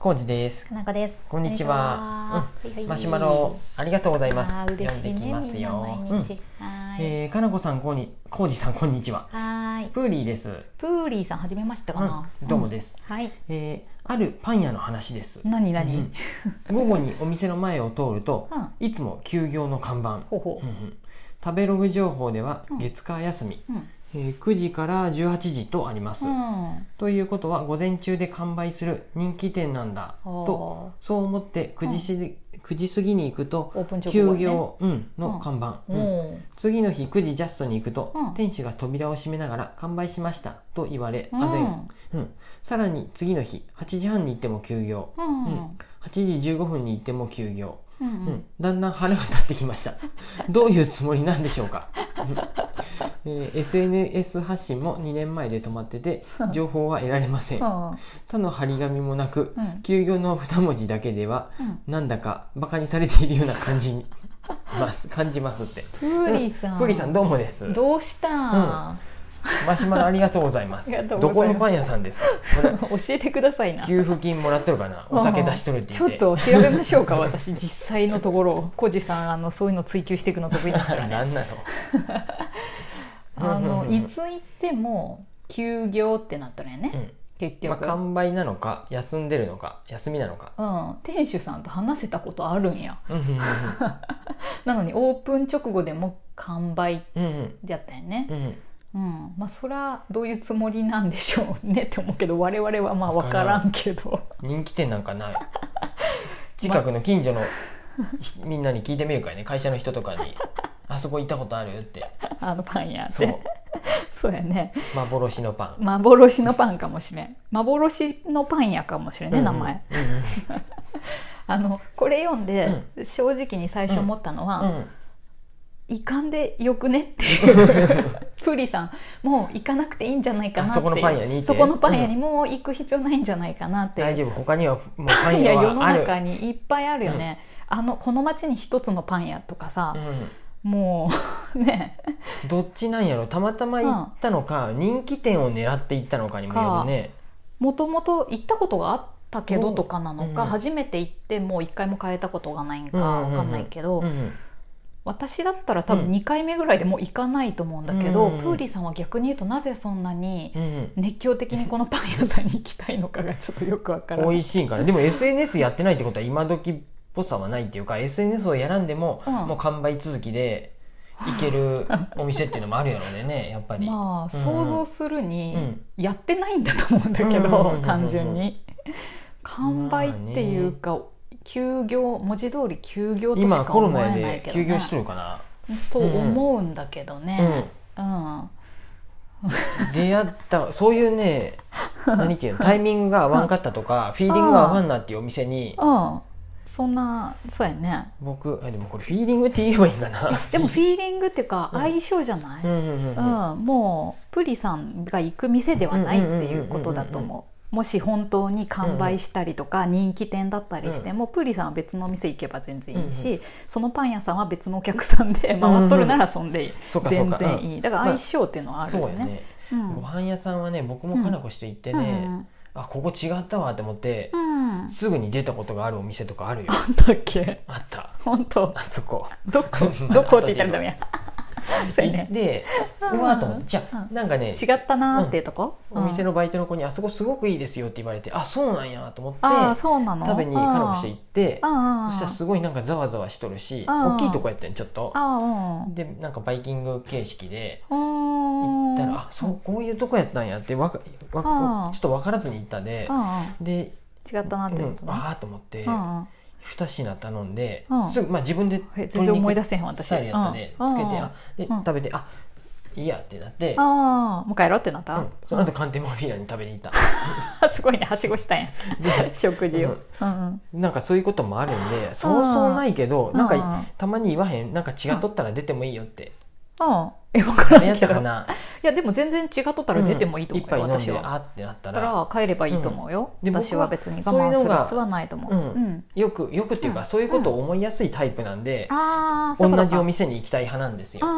コウジです。 かなこです。 こんにちは。マシュマロありがとうございます。読んできますよ。かなこさん、コウジさん、こんにちは。プーリーです。 プーリーさん、はじめましてかな。 どうもです。 はい。 あるパン屋の話です。 何？ 午後にお店の前を通ると、いつも休業の看板。食べログ情報では月火休み。9時から18時とあります、ということは午前中で完売する人気店なんだと、そう思って9時過ぎに行くと休業、の看板、次の日9時ジャストに行くと、店主が扉を閉めながら完売しましたと言われ唖然、さらに次の日8時半に行っても休業、8時15分に行っても休業、だんだん腹が立ってきました。どういうつもりなんでしょうか。SNS 発信も2年前で止まってて情報は得られません。他の張り紙もなく、休業の2文字だけでは、なんだかバカにされているような感じますって。 プーリーさんどうもです。 どうした？ マシュマロありがとうございます。どこのパン屋さんですか？ 教えてくださいな。 給付金もらってるかな。お酒出しとるって言って。 ちょっと調べましょうか。私実際のところ、コジさんそういうの追求していくの得意だからね。 何なの？いつ行っても休業ってなったらね。結局。 完売なのか休んでるのか休みなのか。 店主さんと話せたことあるんや。なのにオープン直後でも完売だったよね。それはどういうつもりなんでしょうねって思うけど、我々は分からんけど。 人気店なんかない。近くの近所のみんなに聞いてみるかいね。会社の人とかにあそこ行ったことあるって。 パン屋って。そうやね。 幻のパン。 幻のパンかもしれん。幻のパン屋かもしれんね、名前。これ読んで正直に最初思ったのは、行かんでよくねっていうプリさんもう行かなくていいんじゃないかなっていう、そこのパン屋にもう行く必要ないんじゃないかなって。 大丈夫、他にはもうパン屋はある。 世の中にいっぱいあるよね。この町に一つのパン屋とかさ、もうね、 どっちなんやろ。たまたま行ったのか、人気店を狙って行ったのかにもよるね。 もともと行ったことがあったけどとかなのか、初めて行ってもう一回も買えたことがないんかわかんないけど、私だったら多分2回目ぐらいでもう行かないと思うんだけど、プーリーさんは逆に言うとなぜそんなに熱狂的にこのパン屋さんに行きたいのかがちょっとよくわからない。 美味しいんかな。でも SNS やってないってことは今時っぽさはないっていうか、 SNS をやらんでも、もう完売続きで行けるお店っていうのもあるやろうね、やっぱり。 想像するにやってないんだと思うんだけど、単純に完売っていうか休業、文字通り休業としか思えないけどね。 今コロナで休業してるかなと思うんだけどね。 出会ったそういうね、何ていうの、タイミングが合わんかったとか、フィーリングが合わんなっていうお店に、 そうやね。 僕でもこれフィーリングって言えばいいかな。 でもフィーリングっていうか相性じゃない？もうプリさんが行く店ではないっていうことだと思う。もし本当に完売したりとか人気店だったりしても、プーリーさんは別のお店行けば全然いいし、そのパン屋さんは別のお客さんで回っとるならそんでいい、全然いい。だから相性っていうのはあるよね。 ご飯屋さんはね、僕もかなこして行ってね、ここ違ったわって思って、すぐに出たことがあるお店とかあるよ。 あったっけ？ あった。 本当？ あそこ。 どこって言ったらダメや。 で、うわーと思って、じゃあなんかね、 違ったなーっていうとこ、 お店のバイトの子にあそこすごくいいですよって言われて、あ、そうなんやと思って食べにかなこして行って、そしたらすごいなんかざわざわしとるし、大きいとこやったんちょっと。でなんかバイキング形式で行ったら、こういうとこやったんやってちょっと分からずに行ったで、 違ったなってことね。 ああと思って。2品頼んで、すぐ自分で全然思い出せへん私。 スタイルやったでつけて、食べて、いいやってなって、 もう帰ろうってなった。 その後カンテモフィーラに食べに行った。 すごいね、はしごしたんや、食事を。 なんかそういうこともあるんで、そうそうないけど、なんかたまに言わへん、なんか違っとったら出てもいいよって分からんやっけどたかな。 いやでも全然違っとったら出てもいいと思うよ、私は。 あってなっただから帰ればいいと思うよ、私は別に我慢する必要はないと思う。 よくっていうか、そういうことを思いやすいタイプなんで、同じお店に行きたい派なんですよ。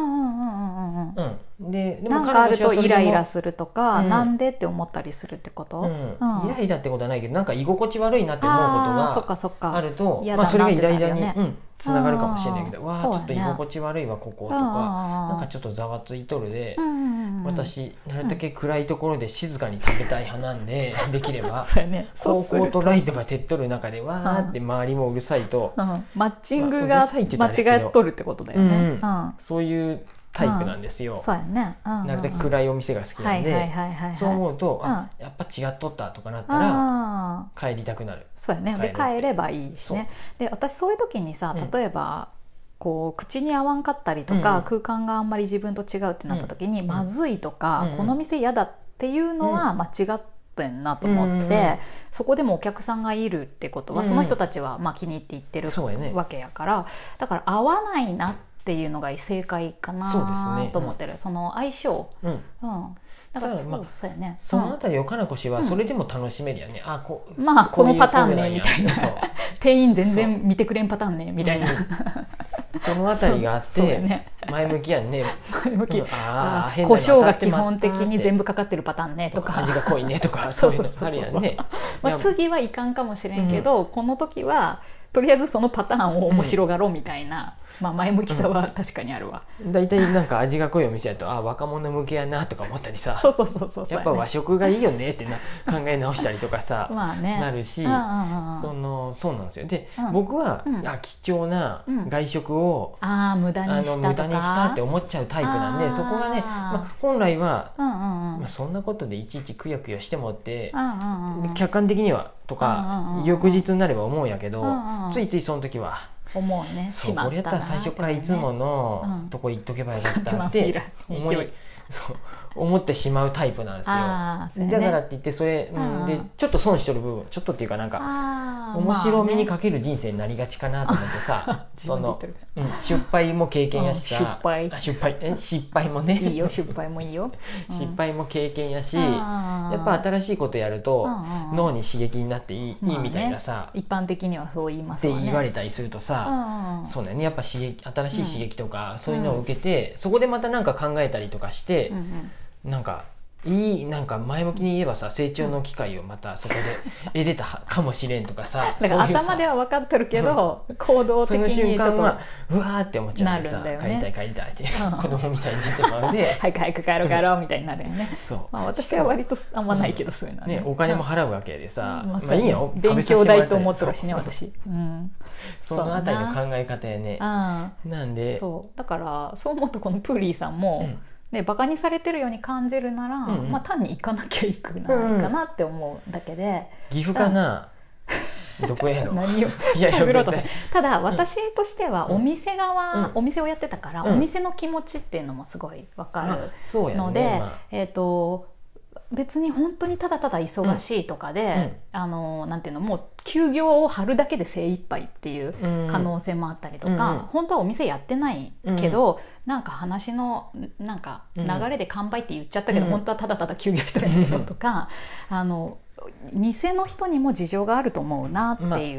でなんかあるとイライラするとか、なんでって思ったりするってこと？ イライラってことはないけど、なんか居心地悪いなって思うことがあると、それがイライラにつながるかもしれないけど、わあちょっと居心地悪いわこことか、なんかちょっとざわついとるで、私なるだけ暗いところで静かに食べたい派なんで、できれば高校とライトが照っとる中でわーって周りもうるさいと、 マッチングが間違っとるってことだよね。 そういうタイプなんですよ。 そうやね。 なるだけ暗いお店が好きなんで、そう思うとやっぱ違っとったとかなったら帰りたくなる。 そうやね。で帰ればいいしね。で私そういう時にさ、例えばこう口に合わんかったりとか、空間があんまり自分と違うってなった時に、まずいとか、この店嫌だっていうのは間違ってんなと思って、そこでもお客さんがいるってことは、その人たちはまあ気に入って言ってるわけやから、だから合わないなっていうのが正解かなと思ってる。その相性。だからそうやね。 そのあたりをかなこ氏はそれでも楽しめるよね。 まあこのパターンねみたいな、店員全然見てくれんパターンねみたいな、 そのあたりがあって前向きやんね。 前向き。胡椒が基本的に全部かかってるパターンねとか、 味が濃いねとか、そういうのあるやんね。 次はいかんかもしれんけど、この時はとりあえずそのパターンを面白がろうみたいな。まあ前向きさは確かにあるわ。 だいたいなんか味が濃いお店だと、若者向けやなとか思ったりさ、やっぱ和食がいいよねって考え直したりとかさなるし、そうなんですよ。で僕は貴重な外食を無駄にしたって思っちゃうタイプなんで、そこがね本来はそんなことでいちいちくよくよしてもって客観的にはとか翌日になれば思うんやけど、ついついその時は思うね。 しまったな。これやったら最初からいつものとこ行っとけばよかったって思ってしまうタイプなんですよ。だからって言ってそれでちょっと損しとる部分、ちょっとっていうかなんか面白みにかける人生になりがちかなと思ってさ、その失敗も経験やしさ、失敗もね、 いいよ、失敗もいいよ。 失敗も経験やし、やっぱ新しいことやると脳に刺激になっていいみたいなさ、 一般的にはそう言いますよね。 って言われたりするとさ、そうだよね。やっぱ新しい刺激とかそういうのを受けて、そこでまたなんか考えたりとかして、なんか前向きに言えばさ、成長の機会をまたそこで得れたかもしれんとかさ、 だから頭では分かってるけど、行動的にその瞬間はうわーって思っちゃうんでさ、帰りたいって子供みたいになってまうで、 早く帰ろうみたいになるよね。私は割とあんまないけど、そういうのはね。 お金も払うわけでさ、いいよ、 勉強代と思ってるしね、私。 そのあたりの考え方やね。なんでだからそう思うと、このプーリーさんもバカにされてるように感じるなら、単に行かなきゃいくないかなって思うだけで。 岐阜かな、どこやろ。 何を探ろうと。ただ私としてはお店側、お店をやってたから、お店の気持ちっていうのもすごい分かるので、別に本当にただただ忙しいとかで、なんていうの、もう休業を張るだけで精一杯っていう可能性もあったりとか、本当はお店やってないけど、なんか話のなんか流れで完売って言っちゃったけど、本当はただただ休業してるんだけどとか、店の人にも事情があると思うなっていう。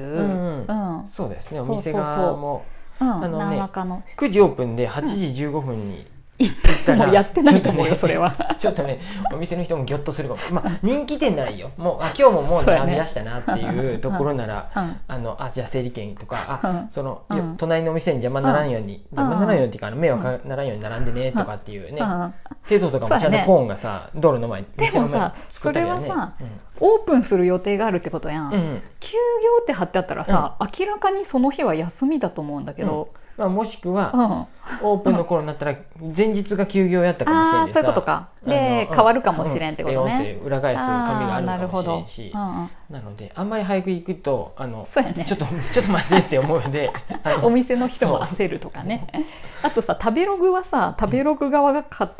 そうですね。お店側も何らかの 9時オープンで8時15分に行ったらもうやってないと思うよ、それは。 ちょっとね、お店の人もギョッとするかも。人気店ならいいよ。もう今日ももう並び出したなっていうところなら、じゃあ整理券とか、隣のお店に邪魔ならんようにっていうか、迷惑ならんように並んでねとかっていうね、程度とかもちゃんとコーンがさ、道路の前にでもさ、それはさ、オープンする予定があるってことやん。休業って貼ってあったらさ、明らかにその日は休みだと思うんだけど、 もしくはオープンの頃になったら前日が休業やったかもしれんでさ、 そういうことかで変わるかもしれんってことね。 裏返す紙があるかもしれんし、なのであんまり早く行くとちょっと待ってって思うので、 お店の人も焦るとかね。あとさ、食べログはさ、食べログ側が勝手に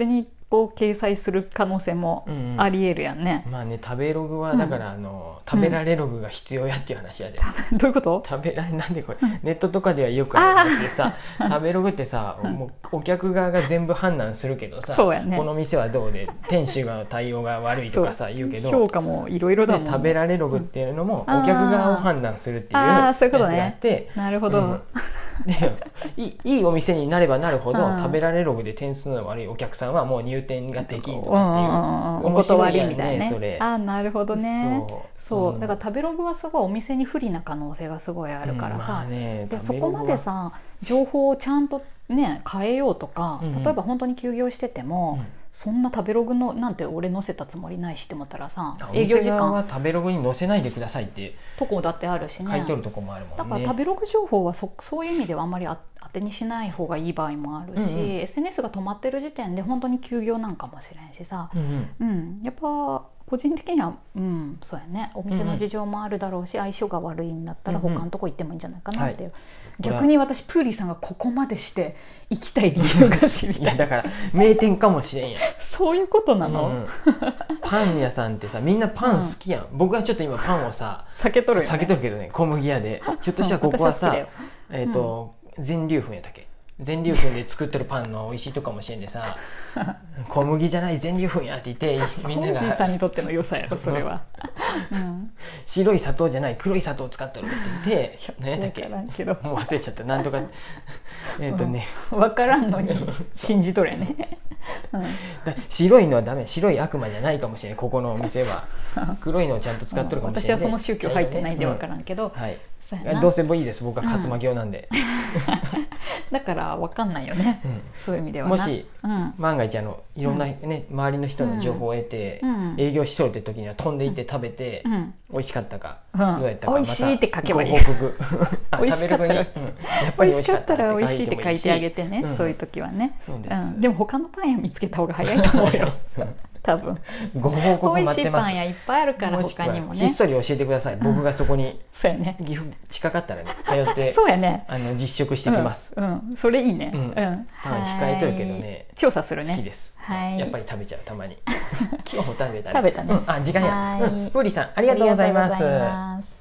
を掲載する可能性もありえるやんね、 まあね、食べログはだから、食べられログが必要やっていう話やで、 どういうこと？ なんでこれネットとかではよくあるやつでさ、食べログってさ、もうお客側が全部判断するけどさ、 そうやね、 この店はどうで店主が対応が悪いとかさ言うけど、 評価もいろいろだもんね。 食べられログっていうのもお客側を判断するっていうやつがあって、 なるほど、 でいいお店になればなるほど、食べられログで点数の悪いお客さんはもう入店ができんとかっていう、 お断りみたいなね。 それなるほどね。そうだから食べログはすごいお店に不利な可能性がすごいあるからさ、でそこまでさ情報をちゃんとね変えようとか、例えば本当に休業してても、そんな食べログのなんて俺載せたつもりないしって思ったらさ、営業時間は食べログに載せないでくださいってとこだってあるしね、 書いとるとこもあるもんね。 だから食べログ情報はそういう意味ではあんまり当てにしない方がいい場合もあるし、SNS が止まってる時点で本当に休業なんかもしれんしさ、やっぱ個人的には、そうやね、お店の事情もあるだろうし、相性が悪いんだったら他のとこ行ってもいいんじゃないかなっていう、逆に私プーリーさんがここまでして行きたい理由が知りたい。 いやだから名店かもしれんやん。 そういうことなの、 パン屋さんってさ、みんなパン好きやん。僕はちょっと今パンをさ避けとるよね。 避けとるけどね、小麦屋でひょっとしたらここはさ、全粒粉やったっけ、全粒粉で作ってるパンの美味しいとかもしれんでさ小麦じゃない全粒粉やって言ってみんながコージーさんにとっての良さやろそれは、 白い砂糖じゃない黒い砂糖を使ってるって言って何やったっけ、 分からんけどもう忘れちゃった、なんとか分からんのに信じとるやね白いのはダメ、白い悪魔じゃないかもしれない、ここのお店は黒いのをちゃんと使ってるかもしれない、 私はその宗教入ってないんで分からんけど、 どうせもいいです、僕は勝間教なんで、 だから分かんないよね、そういう意味ではもし、万が一いろんなね、周りの人の情報を得て、営業しとるって時には飛んでいって食べて、美味しかったか、どうやったか、 美味しいって書けばいい、 ご報告美味しかったら、 やっぱり美味しかったら美味しいって書いてあげてね、そういう時はね。でも他のパン屋見つけた方が早いと思うよ多分ご報告待ってます。 美味しいパン屋いっぱいあるから他にもね、 ひっそり教えてください、僕がそこにそうやね、 岐阜近かったらね通ってそうやね、 実食してきます。 それいいね。 パン控えとるけどね、 調査するね、 好きです。やっぱり食べちゃう、たまに今日も食べたね。 食べたね。 時間や。プーリーさんありがとうございます。